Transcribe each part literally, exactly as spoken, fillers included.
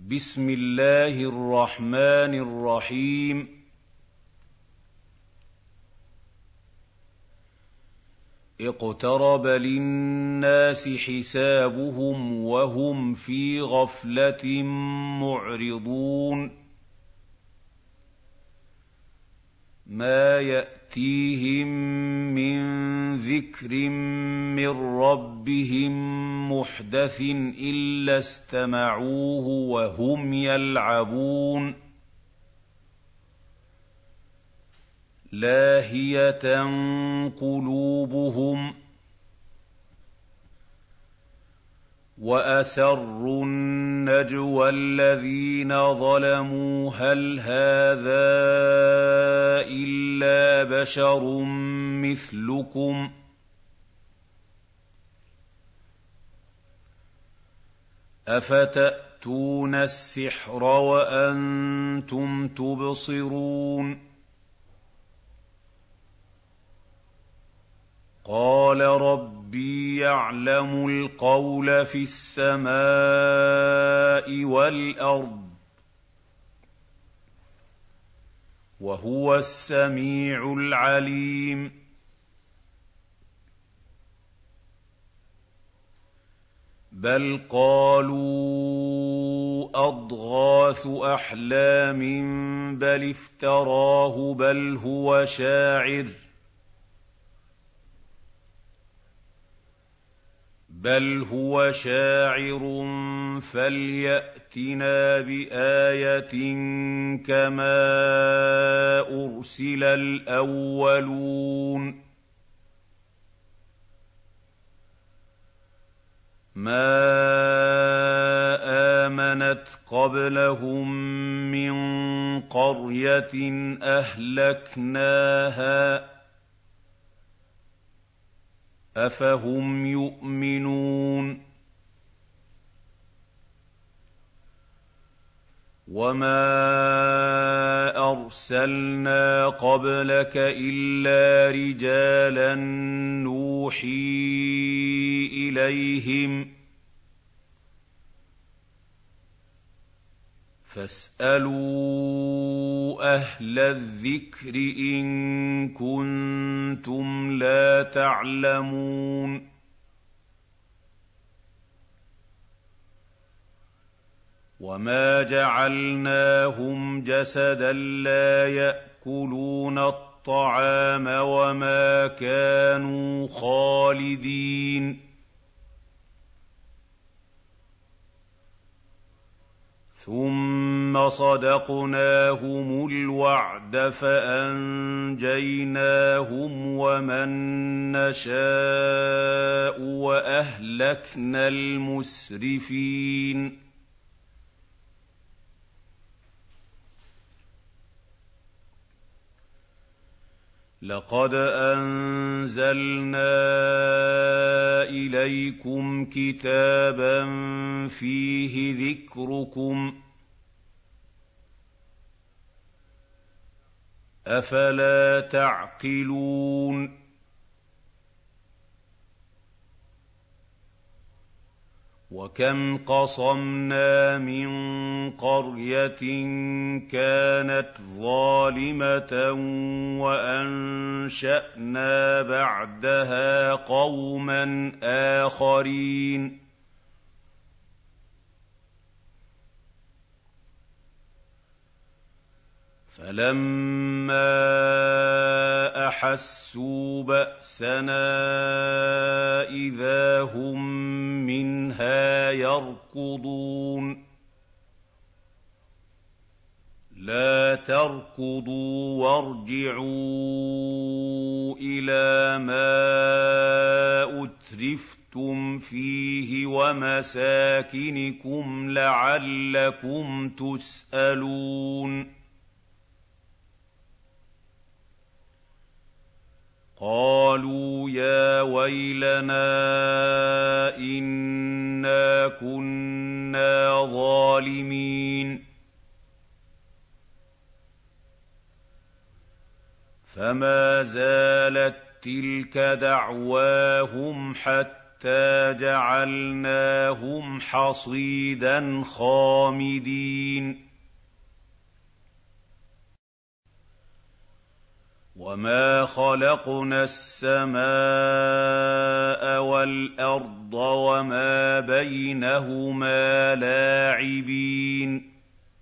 بسم الله الرحمن الرحيم اقترب للناس حسابهم وهم في غفلة معرضون ما يأتيهم من ذكر من ربهم محدث إلا استمعوه وهم يلعبون لاهية قلوبهم وأسروا النجوى الذين ظلموا هل هذا إلا بشر مثلكم أفتأتون السحر وأنتم تبصرون قال ربي يعلم القول في السماء والأرض وهو السميع العليم بل قالوا أضغاث أحلام بل افتراه بل هو شاعر بل هو شاعر فليأتنا بآية كما أرسل الأولون ما آمنت قبلهم من قرية أهلكناها أفهم يؤمنون وما أرسلنا قبلك إلا رجالا نوحي إليهم فاسألوا أهل الذكر إن كنتم لا تعلمون وما جعلناهم جسدا لا يأكلون الطعام وما كانوا خالدين ثم صدقناهم الوعد فأنجيناهم ومن نشاء وأهلكنا المسرفين لقد أنزلنا إليكم كتابا فيه ذكركم أفلا تعقلون وكم قصمنا من قرية كانت ظالمة وأنشأنا بعدها قوما آخرين فلما أحسوا بأسنا إذا هم منها يركضون لا تركضوا وارجعوا إلى ما أترفتم فيه ومساكنكم لعلكم تسألون قالوا يا ويلنا إنا كنا ظالمين فما زالت تلك دعواهم حتى حَتَّىٰ جَعَلْنَاهُمْ حَصِيدًا خَامِدِينَ وَمَا خَلَقْنَا السَّمَاءَ وَالْأَرْضَ وَمَا بَيْنَهُمَا لَاعِبِينَ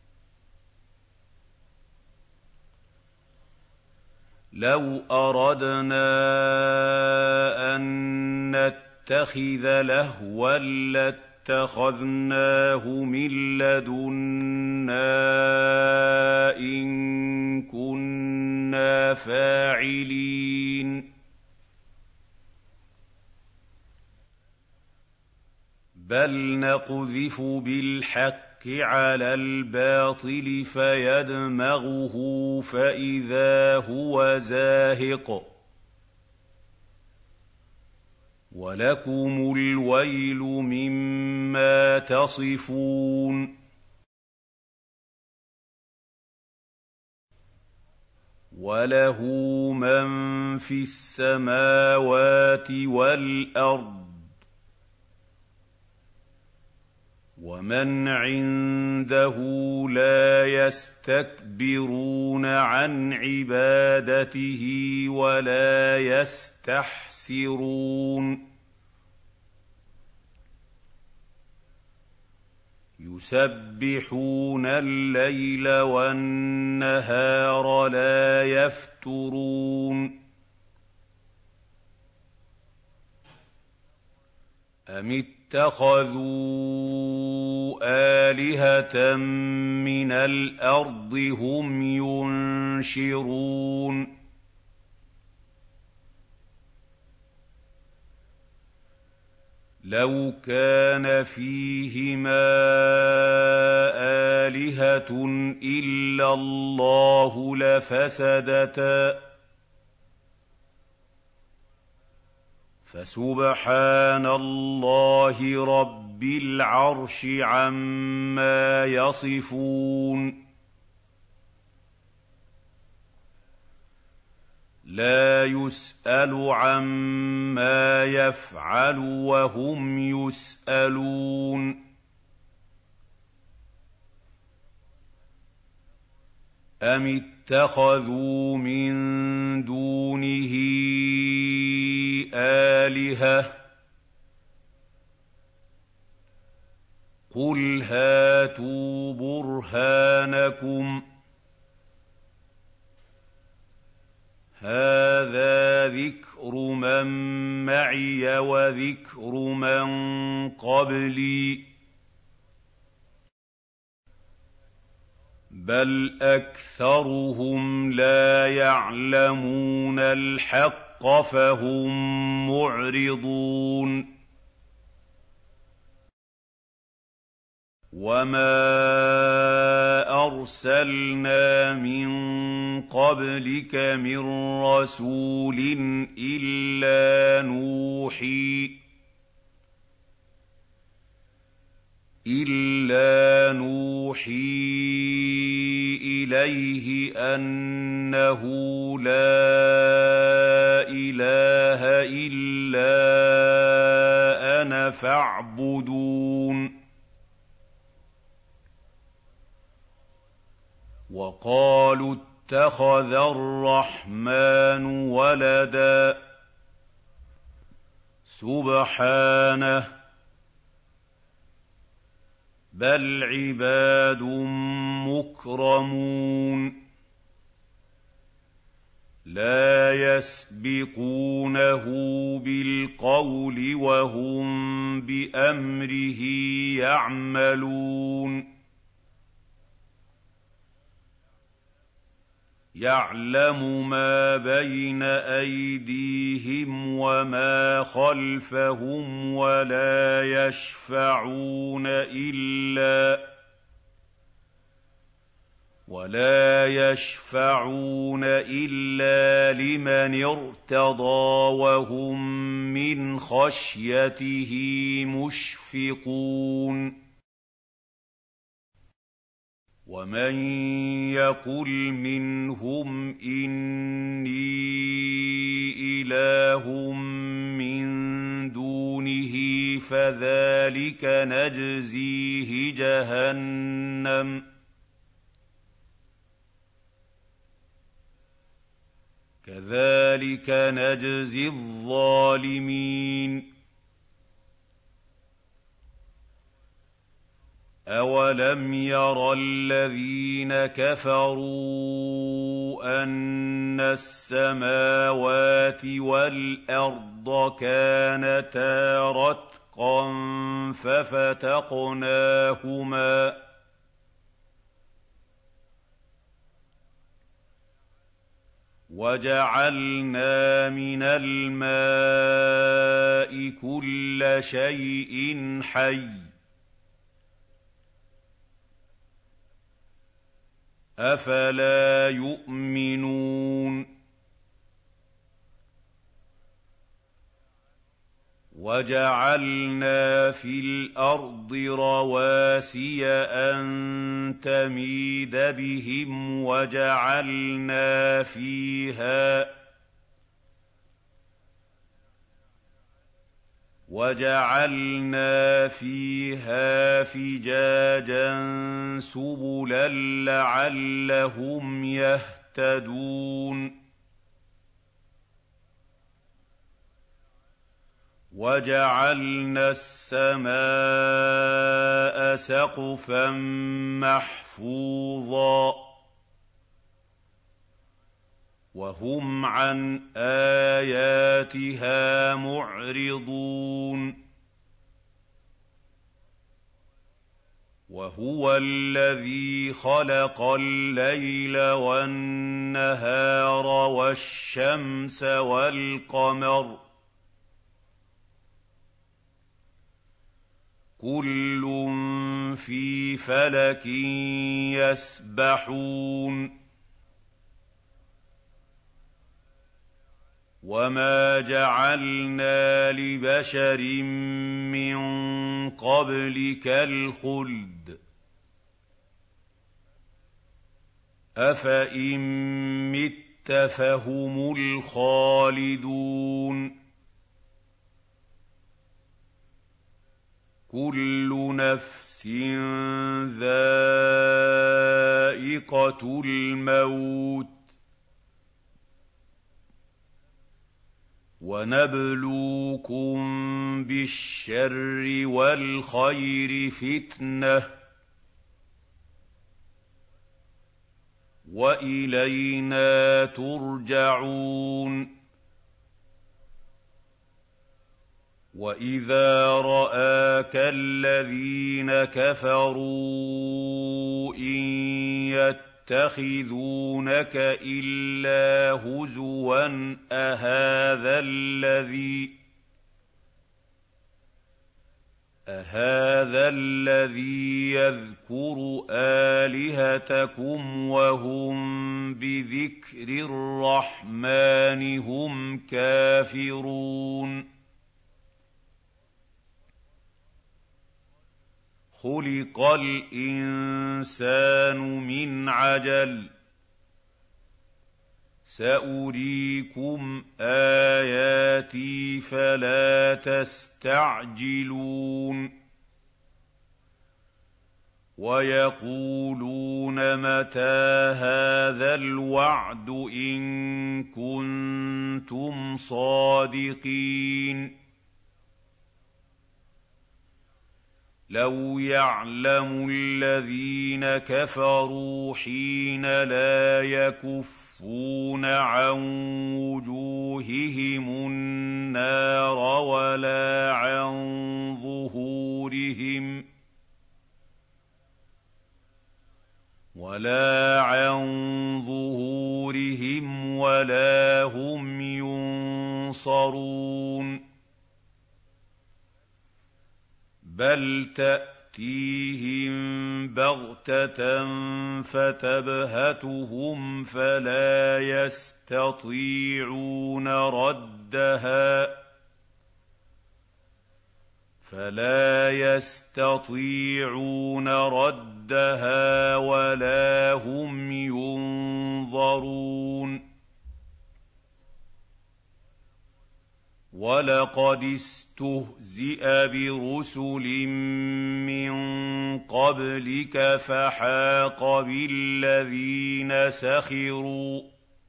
لَوْ أَرَدْنَا أَن نَّتَّخِذَ لَهْوًا لَّاتَّخَذْنَاهُ مِن لَّدُنَّا إِن كُنَّا فَاعِلِينَ بَلْ نَقْذِفُ بِالْحَقِّ عَلَى الْبَاطِلِ فَيَدْمَغُهُ فَإِذَا هُوَ زَاهِقٌ وَلَكُمُ الْوَيْلُ مِمَّا تَصِفُونَ وَلَهُ مَن فِي السَّمَاوَاتِ وَالْأَرْضِ وَمَنْ عِندَهُ لَا يَسْتَكْبِرُونَ عَنْ عِبَادَتِهِ وَلَا يَسْتَحْسِرُونَ يُسَبِّحُونَ اللَّيْلَ وَالنَّهَارَ لَا يَفْتُرُونَ أَمِ اتَّخَذُوا آلِهَةً مِّنَ الْأَرْضِ هُمْ يُنشِرُونَ لَوْ كَانَ فِيهِمَا آلِهَةٌ إِلَّا اللَّهُ لَفَسَدَتَا فَسُبْحَانَ اللَّهِ رَبِّ الْعَرْشِ عَمَّا يَصِفُونَ لَا يُسْأَلُ عَمَّا يَفْعَلُ وَهُمْ يُسْأَلُونَ أَمِ اتَّخَذُوا مِن دُونِهِ آلِهَةً قُلْ هَاتُوا بُرْهَانَكُمْ هَٰذَا ذِكْرُ مَن مَّعِيَ وَذِكْرُ مَن قَبْلِي بَلْ أَكْثَرُهُمْ لَا يَعْلَمُونَ الْحَقَّ فَهُم مُّعْرِضُونَ وَمَا أَرْسَلْنَا مِن قَبْلِكَ مِن رَّسُولٍ إِلَّا نُوحِي إِلَّا نُوحِي إِلَيْهِ أَنَّهُ لَا إِلَٰهَ إِلَّا أَنَا فَاعْبُدُونِ وَقَالُوا اتَّخَذَ الرَّحْمَٰنُ وَلَدًا سُبْحَانَهُ بَلْ عِبَادٌ مُّكْرَمُونَ لَا يَسْبِقُونَهُ بِالْقَوْلِ وَهُم بِأَمْرِهِ يَعْمَلُونَ يَعْلَمُ مَا بَيْنَ أَيْدِيهِمْ وَمَا خَلْفَهُمْ وَلَا يَشْفَعُونَ إِلَّا وَلَا يَشْفَعُونَ إِلَّا لِمَنِ ارْتَضَىٰ وَهُم مِّنْ خَشْيَتِهِ مُشْفِقُونَ وَمَن يَقُلْ مِنْهُمْ إِنِّي إِلَٰهٌ مِّن دُونِ به فذلك نجزيه جهنم كذلك نجزي الظالمين أَوَلَمْ يَرَ الَّذِينَ كَفَرُوا أَنَّ السَّمَاوَاتِ وَالْأَرْضَ كَانَتَا رَتْقًا فَفَتَقْنَاهُمَا وَجَعَلْنَا مِنَ الْمَاءِ كُلَّ شَيْءٍ حَيٍّ أَفَلَا يُؤْمِنُونَ وَجَعَلْنَا فِي الْأَرْضِ رَوَاسِيَ أَن تَمِيدَ بِهِمْ وَجَعَلْنَا فِيهَا وَجَعَلْنَا فِيهَا فِجَاجًا سُبُلًا لَّعَلَّهُمْ يَهْتَدُونَ وَجَعَلْنَا السَّمَاءَ سَقْفًا مَّحْفُوظًا وَهُمْ عَنْ آيَاتِهَا مُعْرِضُونَ وَهُوَ الَّذِي خَلَقَ اللَّيْلَ وَالنَّهَارَ وَالشَّمْسَ وَالْقَمَرَ كُلٌّ فِي فَلَكٍ يَسْبَحُونَ وَمَا جَعَلْنَا لِبَشَرٍ مِّن قَبْلِكَ الْخُلْدَ أَفَإِن مِّتَّ فَهُمُ الْخَالِدُونَ كُلُّ نَفْسٍ ذَائِقَةُ الْمَوْتِ وَنَبْلُوكُم بِالشَّرِّ وَالْخَيْرِ فِتْنَةً ۖ وَإِلَيْنَا تُرْجَعُونَ وَإِذَا رَآكَ الَّذِينَ كَفَرُوا إِن يَتَّخِذُونَكَ إِلَّا هُزُوًا أَهَٰذَا الَّذِي أَهَٰذَا الَّذِي يَذْكُرُ آلِهَتَكُمْ وَهُم بِذِكْرِ الرَّحْمَٰنِ هُمْ كَافِرُونَ خُلِقَ الْإِنسَانُ مِنْ عَجَلٍ ۚ سَأُرِيكُمْ آيَاتِي فَلَا تَسْتَعْجِلُونِ وَيَقُولُونَ مَتَىٰ هَٰذَا الْوَعْدُ إِن كُنتُمْ صَادِقِينَ لَوْ يَعْلَمُ الَّذِينَ كَفَرُوا حِينَ لَا يَكُفُّونَ عَن وُجُوهِهِمُ النَّارَ وَلَا عَن ظُهُورِهِمْ وَلَا عَن ظُهُورِهِمْ وَلَا هُمْ يُنصَرُونَ بَلْ تَأْتِيهِم بَغْتَةً فَتَبْهَتُهُمْ فَلَا يَسْتَطِيعُونَ رَدَّهَا فَلَا يَسْتَطِيعُونَ رَدَّهَا وَلَا هُمْ يُنظَرُونَ وَلَقَدِ اسْتُهْزِئَ بِرُسُلٍ مِّن قَبْلِكَ فَحَاقَ بِالَّذِينَ سَخِرُوا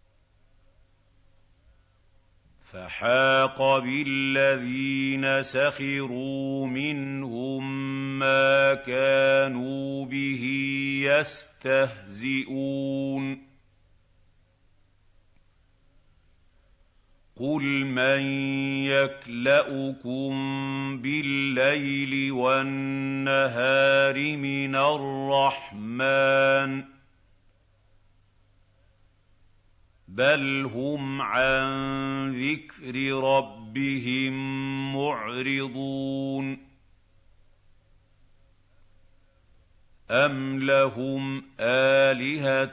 فَحَاقَ بِالَّذِينَ سَخِرُوا مِنْهُم مَّا كَانُوا بِهِ يَسْتَهْزِئُونَ قُلْ مَن يَكْلَؤُكُم بِاللَّيْلِ وَالنَّهَارِ مِنَ الرَّحْمَٰنِ بَلْ هُمْ عَن ذِكْرِ رَبِّهِم مُّعْرِضُونَ أَمْ لَهُمْ آلِهَةٌ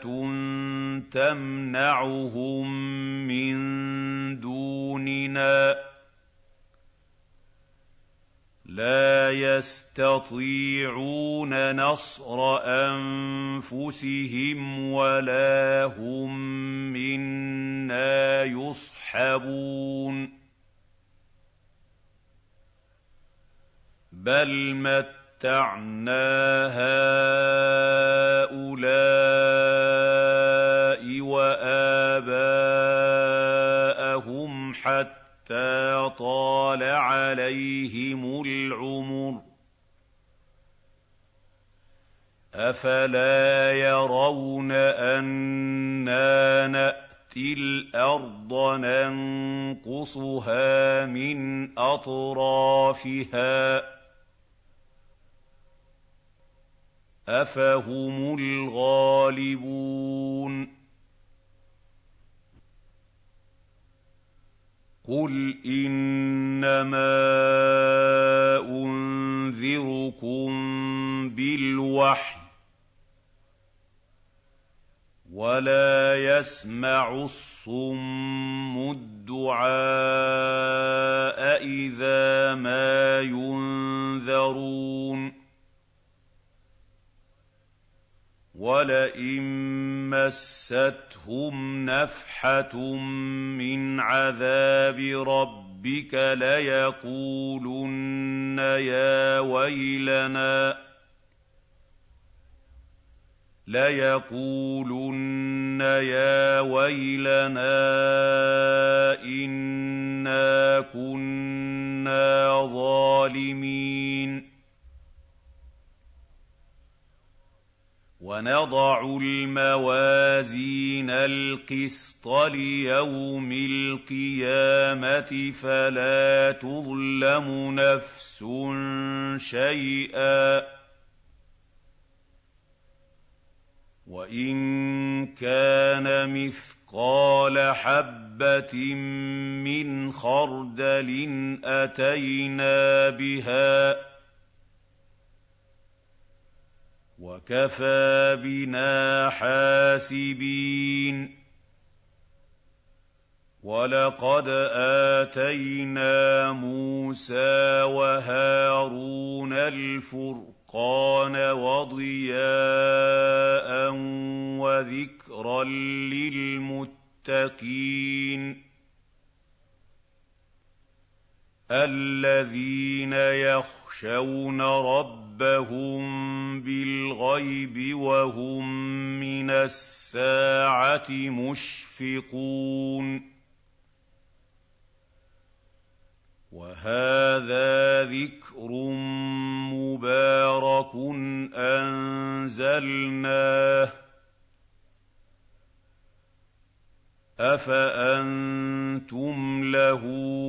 تَمْنَعُهُم مِّن دُونِنَا ۚ لَا يَسْتَطِيعُونَ نَصْرَ أَنفُسِهِمْ وَلَا هُم مِّنَّا يُصْحَبُونَ بَلْ مَتَّعْنَا هَٰؤُلَاءِ وَآبَاءَهُمْ حَتَّىٰ طَالَ عَلَيْهِمُ الْعُمُرُ ۗ أَفَلَا يَرَوْنَ أَنَّا نَأْتِي الْأَرْضَ نَنقُصُهَا مِنْ أَطْرَافِهَا ۚ أَفَهُمُ الْغَالِبُونَ قُلْ إِنَّمَا أُنذِرُكُم بِالْوَحْيِ ۚ وَلَا يَسْمَعُ الصُّمُّ الدُّعَاءَ إِذَا مَا يُنذَرُونَ وَلَئِن مَّسَّتْهُمْ نَفْحَةٌ مِّنْ عَذَابِ رَبِّكَ لَيَقُولُنَّ يَا وَيْلَنَا لَيَقُولُنَّ يَا وَيْلَنَا إِنَّا كُنَّا ظَالِمِينَ وَنَضَعُ الْمَوَازِينَ الْقِسْطَ لِيَوْمِ الْقِيَامَةِ فَلَا تُظْلَمُ نَفْسٌ شَيْئًا ۖ وَإِن كَانَ مِثْقَالَ حَبَّةٍ مِّنْ خَرْدَلٍ أَتَيْنَا بِهَا ۗ وَكَفَىٰ بِنَا حَاسِبِينَ وَلَقَدْ آتَيْنَا مُوسَىٰ وَهَارُونَ الْفُرْقَانَ وَضِيَاءً وَذِكْرًا لِّلْمُتَّقِينَ الَّذِينَ يَخْشَوْنَ رَبَّهُم بِالْغَيْبِ وَهُم مِّنَ السَّاعَةِ مُشْفِقُونَ وَهَٰذَا ذِكْرٌ مُّبَارَكٌ أَنزَلْنَاهُ ۚ أَفَأَنتُمْ لَهُ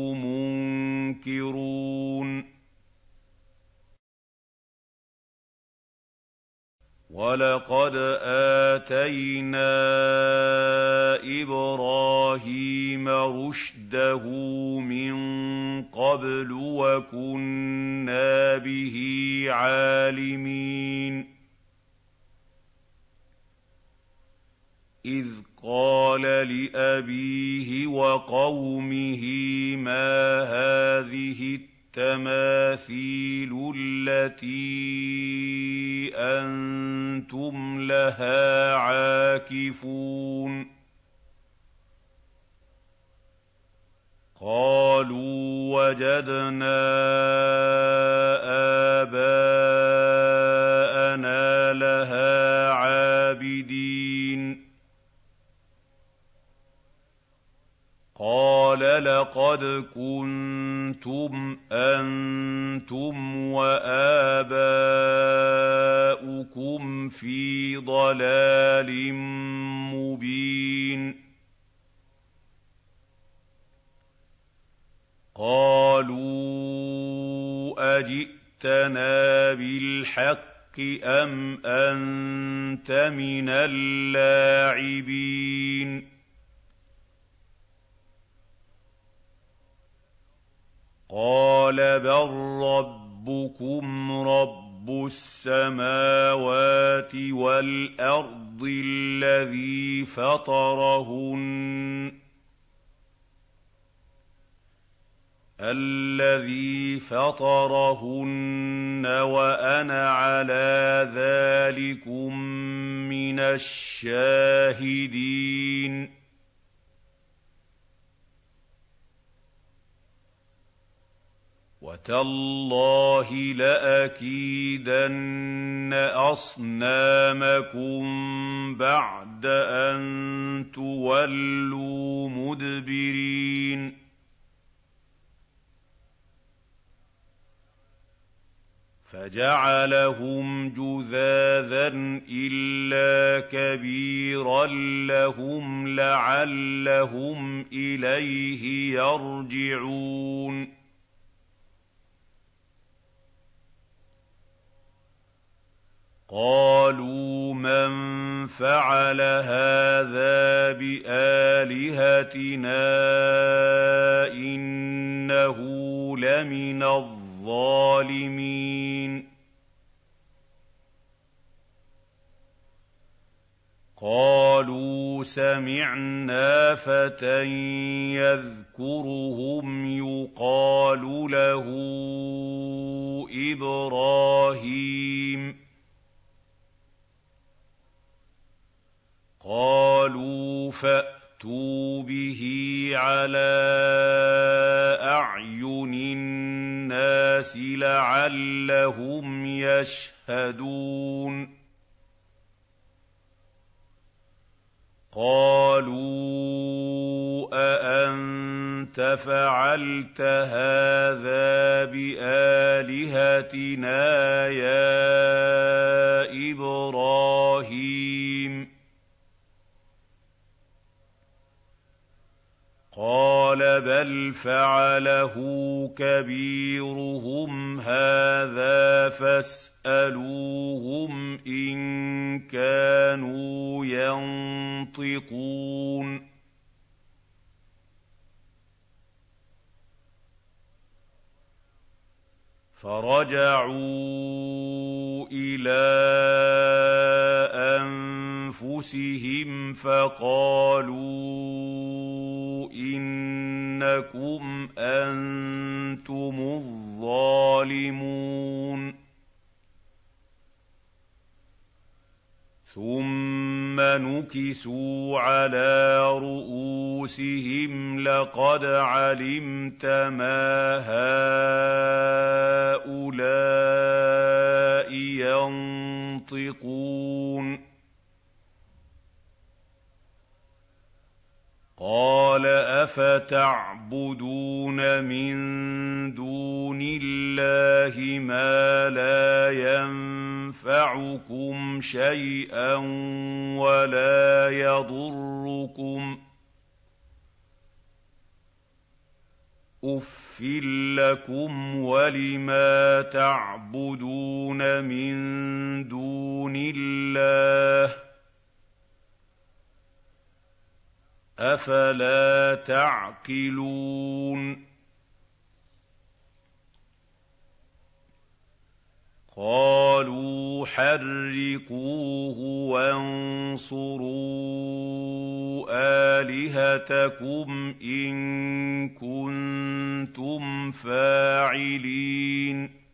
مُنكِرُونَ وَلَقَدْ آتَيْنَا إِبْرَاهِيمَ رُشْدَهُ مِن قَبْلُ وَكُنَّا بِهِ عَالِمِينَ إِذْ قَالَ لِأَبِيهِ وَقَوْمِهِ مَا هَٰذِهِ التَّمَاثِيلُ الَّتِي أَنتُمْ لَهَا عَاكِفُونَ قَالُوا وَجَدْنَا آبَاءَنَا لَهَا عَابِدِينَ قَالَ لَقَدْ كُنتُمْ أَنتُمْ وَآبَاؤُكُمْ فِي ضَلَالٍ مُّبِينٍ قَالُوا أَجِئْتَنَا بِالْحَقِّ أَمْ أَنتَ مِنَ اللاعبين قَالَ بَل رَّبُّكُمْ رَبُّ السَّمَاوَاتِ وَالْأَرْضِ الَّذِي فَطَرَهُنَّ الَّذِي فَطَرَهُنَّ وَأَنَا عَلَىٰ ذَٰلِكُم مِّنَ الشَّاهِدِينَ وَتَاللَّهِ لَأَكِيدَنَّ أَصْنَامَكُم بَعْدَ أَن تُوَلُّوا مُدْبِرِينَ فَجَعَلَهُمْ جُذَاذًا إِلَّا كَبِيرًا لَّهُمْ لَعَلَّهُمْ إِلَيْهِ يَرْجِعُونَ قَالُوا مَن فَعَلَ هَٰذَا بِآلِهَتِنَا إِنَّهُ لَمِنَ الظَّالِمِينَ قَالُوا سَمِعْنَا فَتًى يَذْكُرُهُمْ يُقَالُ لَهُ إِبْرَاهِيمُ قَالُوا فَأْتُوا بِهِ عَلَىٰ أَعْيُنِ النَّاسِ لَعَلَّهُمْ يَشْهَدُونَ قَالُوا أَأَنتَ فَعَلْتَ هَٰذَا بِآلِهَتِنَا يَا إِبْرَاهِيمُ قَالَ بَلْ فَعَلَهُ كَبِيرُهُمْ هَٰذَا فَاسْأَلُوهُمْ إِن كَانُوا يَنطِقُونَ فَرَجَعُوا إِلَىٰ أَنفُسِهِمْ فَقَالُوا إِنَّكُمْ أَنتُمُ الظَّالِمُونَ ثُمَّ نُكِسُوا عَلَىٰ رُءُوسِهِمْ لَقَدْ عَلِمْتَ مَا هَٰؤُلَاءِ يَنطِقُونَ قَالَ أَفَتَعْبُدُونَ مِن دُونِ اللَّهِ مَا لَا يَنفَعُكُمْ شَيْئًا وَلَا يَضُرُّكُمْ أُفٍّ لَّكُمْ وَلِمَا تَعْبُدُونَ مِن دُونِ اللَّهِ أَفَلَا تَعْقِلُونَ قَالُوا حَرِّقُوهُ وَانصُرُوا آلِهَتَكُمْ إِن كُنتُمْ فَاعِلِينَ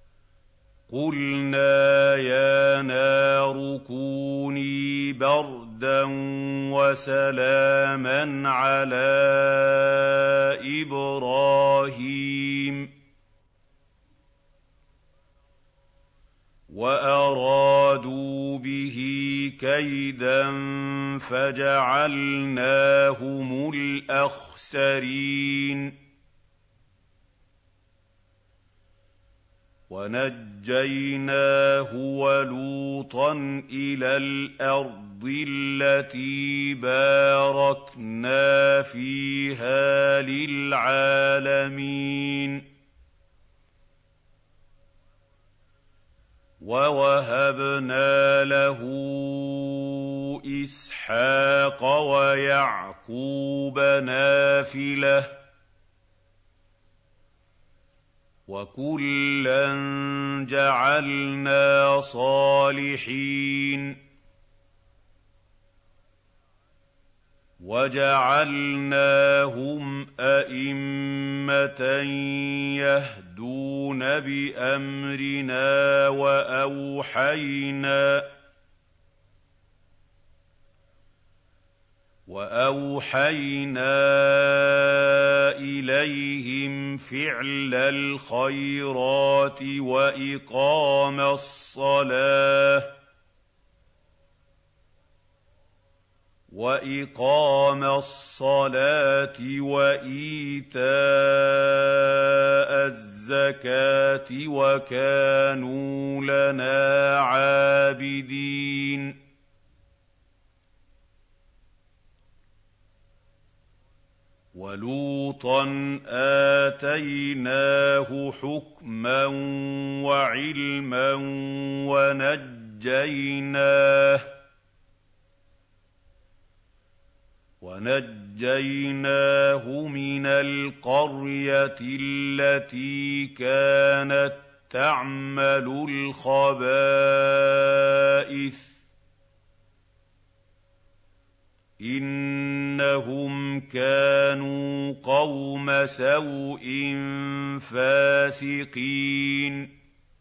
قُلْنَا يَا نَارُ كُونِي بَرْدًا بَرْدًا وَسَلَامًا عَلَىٰ إِبْرَاهِيمَ وَأَرَادُوا بِهِ كَيْدًا فَجَعَلْنَاهُمُ الْأَخْسَرِينَ وَنَجَّيْنَاهُ وَلُوطًا إِلَى الْأَرْضِ الَّتِي بَارَكْنَا فِيهَا لِلْعَالَمِينَ وَوَهَبْنَا لَهُ إِسْحَاقَ وَيَعْقُوبَ نَافِلَةً وَكُلًّا جَعَلْنَا صَالِحِينَ وَجَعَلْنَاهُمْ أَئِمَّةً يَهْدُونَ بِأَمْرِنَا وَأَوْحَيْنَا وَأَوْحَيْنَا إِلَيْهِمْ فِعْلَ الْخَيْرَاتِ وَإِقَامَ الصَّلَاةِ وَإِقَامَ الصَّلَاةِ وَإِيتَاءَ الزَّكَاةِ وَكَانُوا لَنَا عَابِدِينَ وَلُوطًا آتَيْنَاهُ حُكْمًا وَعِلْمًا وَنَجَّيْنَاهُ وَنَجَّيْنَاهُ مِنَ الْقَرْيَةِ الَّتِي كَانَتْ تَعْمَلُ الْخَبَائِثَ إِنَّهُمْ كَانُوا قَوْمَ سَوْءٍ فَاسِقِينَ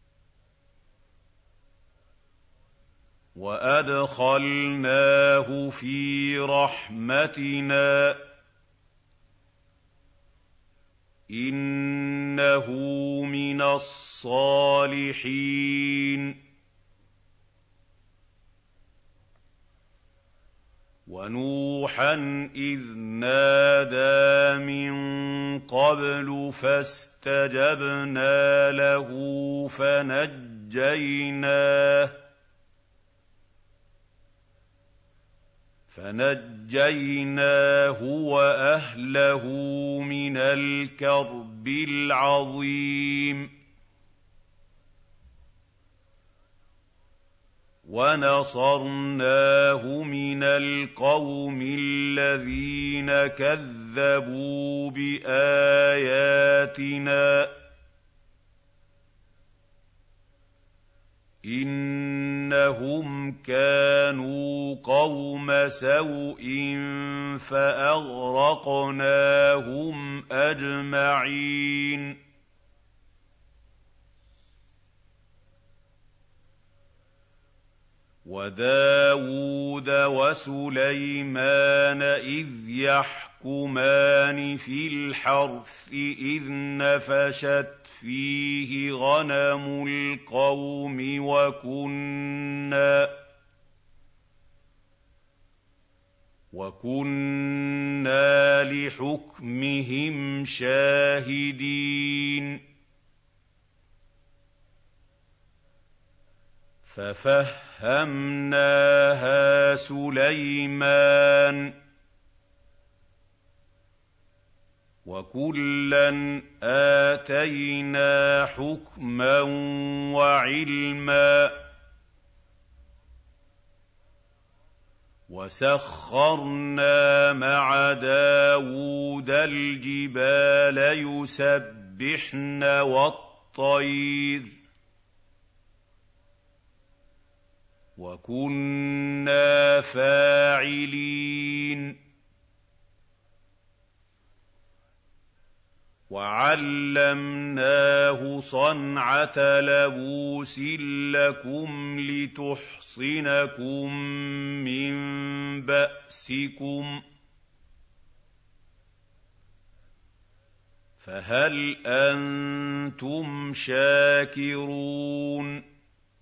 وَأَدْخَلْنَاهُ فِي رَحْمَتِنَا إِنَّهُ مِنَ الصَّالِحِينَ وَنُوحًا إِذْ نَادَىٰ مِن قَبْلُ فَاسْتَجَبْنَا لَهُ فَنَجَّيْنَاهُ فَنَجَّيْنَاهُ وَأَهْلَهُ مِنَ الْكَرْبِ الْعَظِيمِ وَنَصَرْنَاهُ مِنَ الْقَوْمِ الَّذِينَ كَذَّبُوا بِآيَاتِنَا إِنَّهُمْ كَانُوا قَوْمَ سَوْءٍ فَأَغْرَقْنَاهُمْ أَجْمَعِينَ وَدَاوُودَ وَسُلَيْمَانَ إِذْ يَحْكُمَانِ فِي الْحَرْثِ إِذْ نَفَشَتْ فِيهِ غَنَمُ الْقَوْمِ وَكُنَّا وَكُنَّا لِحُكْمِهِمْ شَاهِدِينَ فَفَهَّمْنَاهَا سُلَيْمَانَ ۚ وَكُلًّا آتَيْنَا حُكْمًا وَعِلْمًا ۚ وَسَخَّرْنَا مَعَ دَاوُودَ الْجِبَالَ يُسَبِّحْنَ وَالطَّيْرَ ۚ وَكُنَّا فَاعِلِينَ وَعَلَّمْنَاهُ صَنْعَةَ لَبُوسٍ لَّكُمْ لِتُحْصِنَكُم مِّن بَأْسِكُمْ ۖ فَهَلْ أَنتُمْ شَاكِرُونَ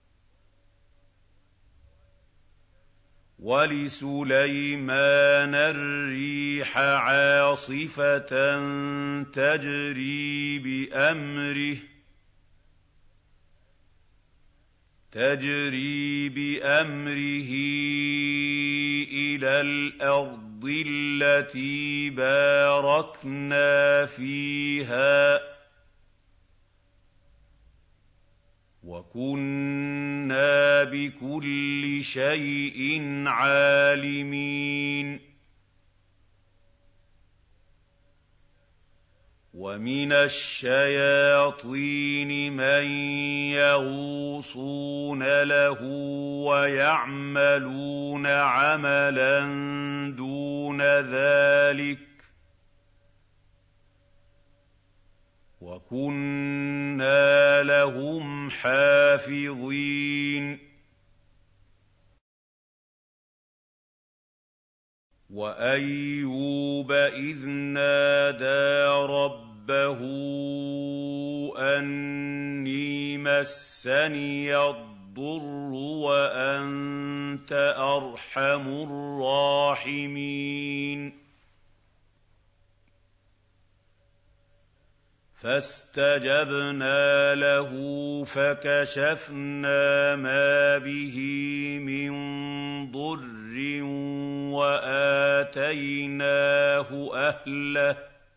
وَلِسُلَيْمَانَ الرِّيحَ عَاصِفَةً تَجْرِي بِأَمْرِهِ تَجْرِي بِأَمْرِهِ إِلَى الْأَرْضِ الَّتِي بَارَكْنَا فِيهَا ۚ وَكُنَّا بِكُلِّ شَيْءٍ عَالِمِينَ وَمِنَ الشَّيَاطِينِ مَن يَغُوصُونَ لَهُ وَيَعْمَلُونَ عَمَلًا دُونَ ذَٰلِكَ ۖ وَكُنَّا لَهُمْ حَافِظِينَ وَأَيُّوبَ إِذْ نَادَىٰ رَبَّهُ أَنِّي مَسَّنِيَ الضُّرُّ وَأَنتَ أَرْحَمُ الرَّاحِمِينَ فَاسْتَجَبْنَا لَهُ فَكَشَفْنَا مَا بِهِ مِن ضُرٍّ وَآتَيْنَاهُ أَهْلَهُ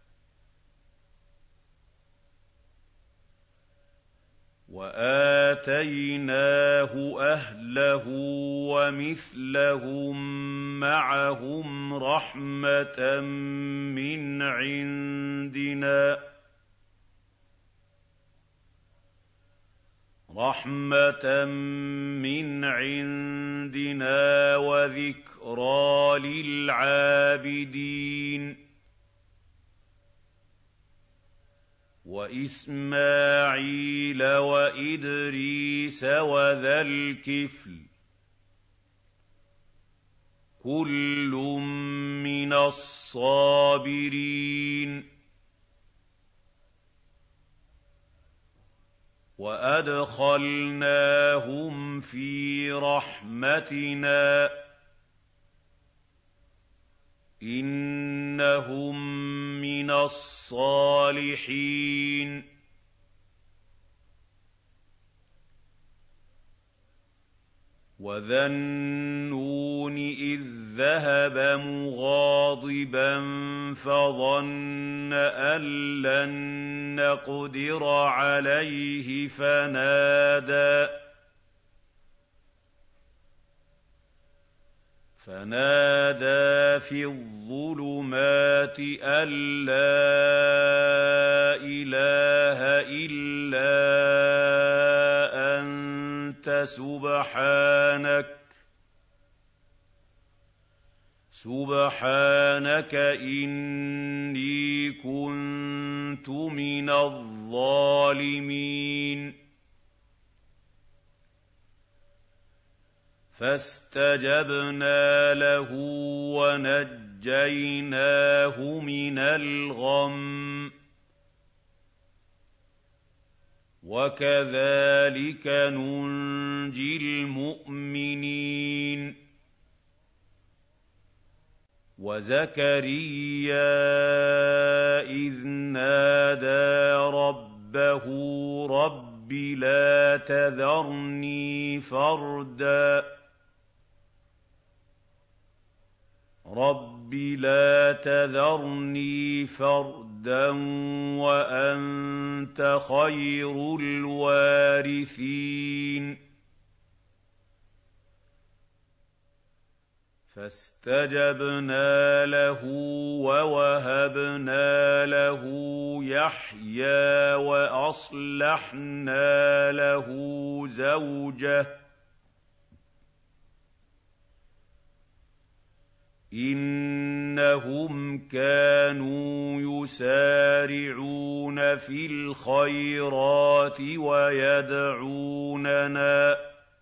وَآتَيْنَاهُ أَهْلَهُ وَمِثْلَهُم مَّعَهُمْ رَحْمَةً مِّنْ عِندِنَا رَحْمَةً مِّنْ عِندِنَا وَذِكْرَىٰ لِلْعَابِدِينَ وَإِسْمَاعِيلَ وَإِدْرِيسَ وَذَا الْكِفْلِ ۖ كُلٌّ مِّنَ الصَّابِرِينَ وَأَدْخَلْنَاهُمْ فِي رَحْمَتِنَا ۖ إِنَّهُم مِّنَ الصَّالِحِينَ وَذَا النُّونِ إِذ ذَّهَبَ مُغَاضِبًا فَظَنَّ أَن لَّن نَّقْدِرَ عَلَيْهِ فَنَادَىٰ فَنَادَىٰ فِي الظُّلُمَاتِ أَن لَّا إِلَٰهَ إِلَّا أَنتَ سُبْحَانَكَ سُبْحَانَكَ إِنِّي كُنتُ مِنَ الظَّالِمِينَ فَاسْتَجَبْنَا لَهُ وَنَجَّيْنَاهُ مِنَ الْغَمِّ ۚ وَكَذَٰلِكَ نُنجِي الْمُؤْمِنِينَ وَزَكَرِيَّا إِذْ نَادَىٰ رَبَّهُ رَبِّ لَا تَذَرْنِي فَرْدًا رَبِّ لَا تَذَرْنِي فَرْدًا وَأَنتَ خَيْرُ الْوَارِثِينَ فَاسْتَجَبْنَا لَهُ وَوَهَبْنَا لَهُ يَحْيَىٰ وَأَصْلَحْنَا لَهُ زَوْجَهُ إِنَّهُمْ كَانُوا يُسَارِعُونَ فِي الْخَيْرَاتِ وَيَدْعُونَنَا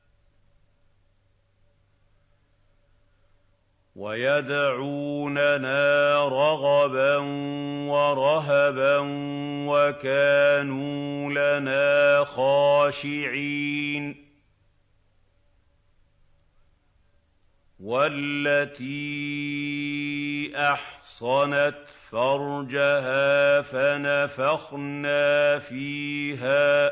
وَيَدْعُونَنَا رَغَبًا وَرَهَبًا وَكَانُوا لَنَا خَاشِعِينَ وَالَّتِي أَحْصَنَتْ فَرْجَهَا فَنَفَخْنَا فِيهَا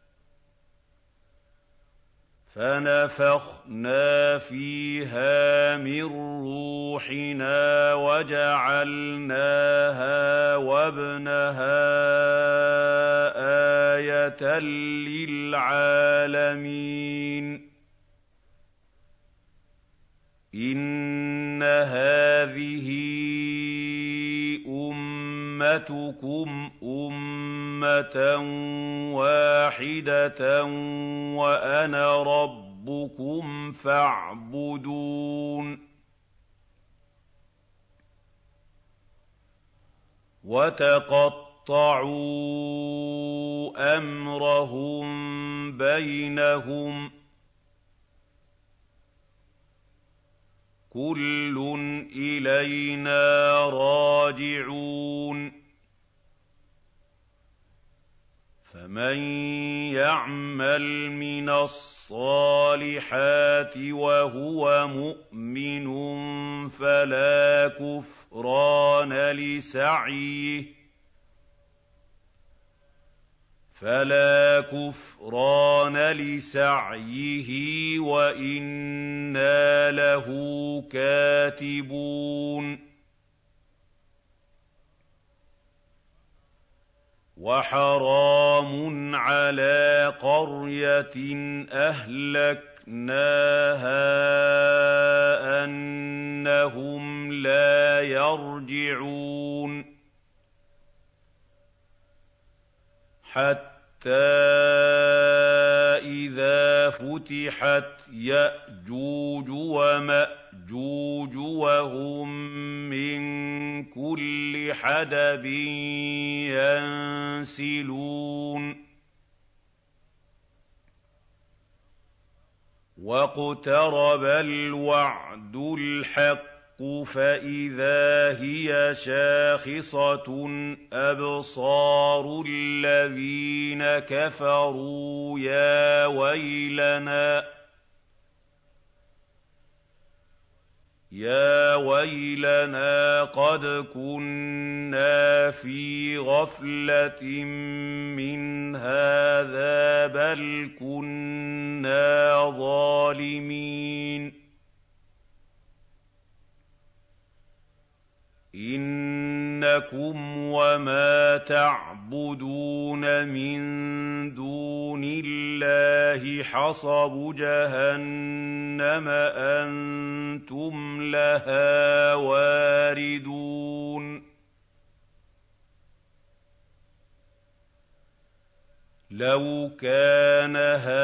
فَنَفَخْنَا فِيهَا مِن رُّوحِنَا وَجَعَلْنَاهَا وَابْنَهَا آيَةً لِّلْعَالَمِينَ إِنَّ هَٰذِهِ أُمَّتُكُمْ أُمَّةً وَاحِدَةً وَأَنَا رَبُّكُمْ فَاعْبُدُونِ وَتَقَطَّعُوا أَمْرَهُم بَيْنَهُمْ ۖ كُلٌّ إِلَيْنَا رَاجِعُونَ فَمَن يَعْمَلْ مِنَ الصَّالِحَاتِ وَهُوَ مُؤْمِنٌ فَلَا كُفْرَانَ لِسَعْيِهِ فَلَا كُفْرَانَ لِسَعْيِهِ وَإِنَّا لَهُ كَاتِبُونَ وَحَرَامٌ عَلَىٰ قَرْيَةٍ أَهْلَكْنَاهَا أَنَّهُمْ لَا يَرْجِعُونَ حَتَّىٰ إِذَا فُتِحَتْ يَأْجُوجُ وَمَأْجُوجُ وَهُم مِّن كُلِّ حَدَبٍ يَنسِلُونَ وَاقْتَرَبَ الْوَعْدُ الْحَقُّ فَإِذَا هِيَ شَاخِصَةٌ أَبْصَارُ الَّذِينَ كَفَرُوا يَا وَيْلَنَا يَا وَيْلَنَا قَدْ كُنَّا فِي غَفْلَةٍ مِّنْ هَٰذَا بَلْ كُنَّا ظَالِمِينَ إِنَّكُمْ وَمَا تَعْبُدُونَ مِن دُونِ اللَّهِ حَصَبُ جَهَنَّمَ أَنتُمْ لَهَا وَارِدُونَ لَوْ كَانَ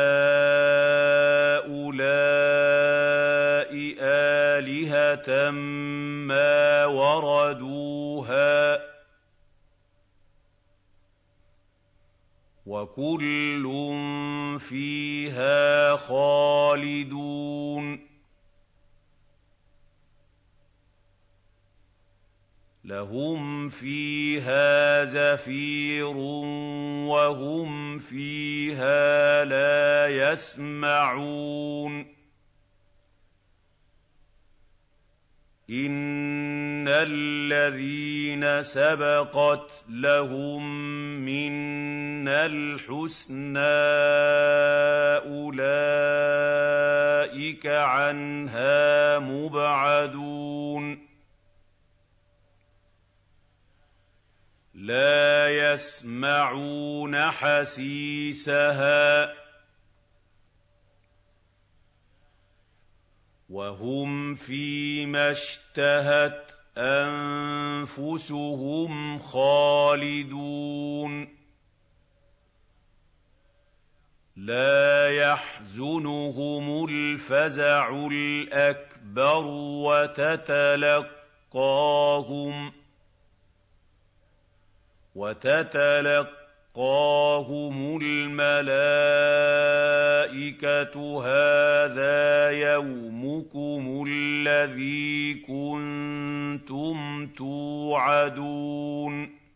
هَٰؤُلَاءِ آلِهَةً مَّا وَرَدُوهَا ۖ وَكُلٌّ فِيهَا خَالِدُونَ لَهُمْ فِيهَا زَفِيرٌ وَهُمْ فِيهَا لَا يَسْمَعُونَ إِنَّ الَّذِينَ سَبَقَتْ لَهُم مِّنَّا الْحُسْنَىٰ أُولَٰئِكَ عَنْهَا مُبْعَدُونَ لَا يَسْمَعُونَ حَسِيسَهَا وَهُمْ فِيمَا اشْتَهَتْ أَنفُسُهُمْ خَالِدُونَ لَا يَحْزُنُهُمُ الْفَزَعُ الْأَكْبَرُ وَتَتَلَقَّاهُمْ وَتَتَلَقَّاهُمُ الْمَلَائِكَةُ هَٰذَا يَوْمُكُمُ الَّذِي كُنتُمْ تُوعَدُونَ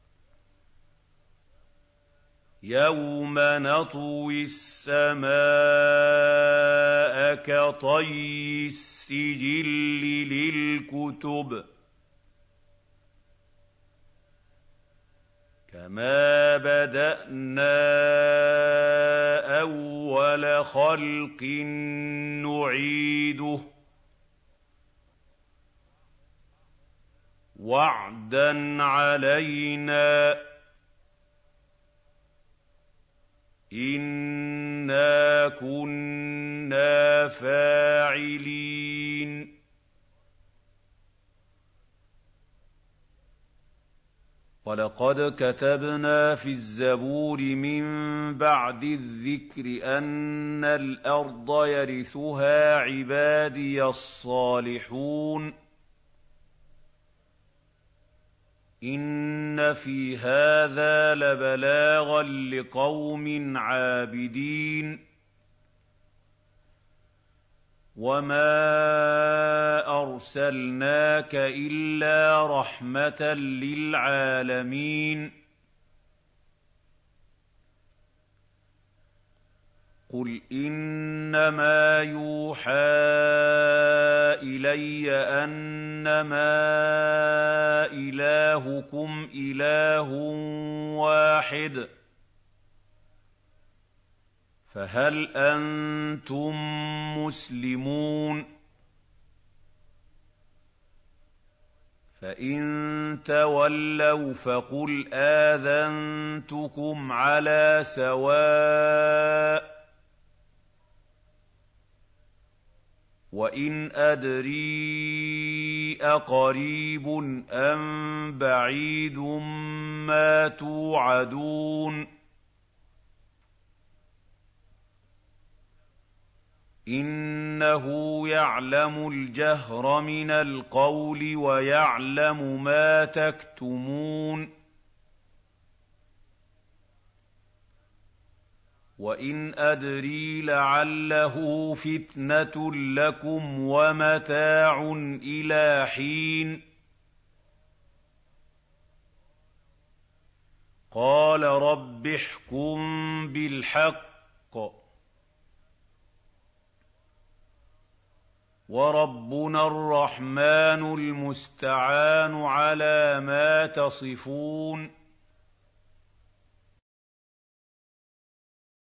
يَوْمَ نَطْوِي السَّمَاءَ كَطَيِّ السِّجِلِّ لِلْكُتُبِ كَمَا بَدَأْنَا أَوَّلَ خَلْقٍ نُّعِيدُهُ وَعْدًا عَلَيْنَا ۚ إِنَّا كُنَّا فَاعِلِينَ وَلَقَدْ كَتَبْنَا فِي الزَّبُورِ مِن بَعْدِ الذِّكْرِ أَنَّ الْأَرْضَ يَرِثُهَا عِبَادِيَ الصَّالِحُونَ إِنَّ فِي هَٰذَا لَبَلَاغًا لِّقَوْمٍ عَابِدِينَ وَمَا أَرْسَلْنَاكَ إِلَّا رَحْمَةً لِّلْعَالَمِينَ قُلْ إِنَّمَا يُوحَىٰ إِلَيَّ أَنَّمَا إِلَٰهُكُمْ إِلَٰهٌ وَاحِدٌ فَهَلْ أَنتُم مُّسْلِمُونَ فَإِن تَوَلَّوْا فَقُلْ آذَنتُكُمْ عَلَىٰ سَوَاءٍ وَإِنْ أَدْرِي أَقَرِيبٌ أَم بَعِيدٌ مَّا تُوعَدُونَ إِنَّهُ يَعْلَمُ الْجَهْرَ مِنَ الْقَوْلِ وَيَعْلَمُ مَا تَكْتُمُونَ وَإِنْ أَدْرِي لَعَلَّهُ فِتْنَةٌ لَّكُمْ وَمَتَاعٌ إِلَىٰ حِينٍ قَالَ رَبِّ احْكُم بِالْحَقِّ وَرَبُّنَا الرَّحْمَٰنُ الْمُسْتَعَانُ عَلَىٰ مَا تَصِفُونَ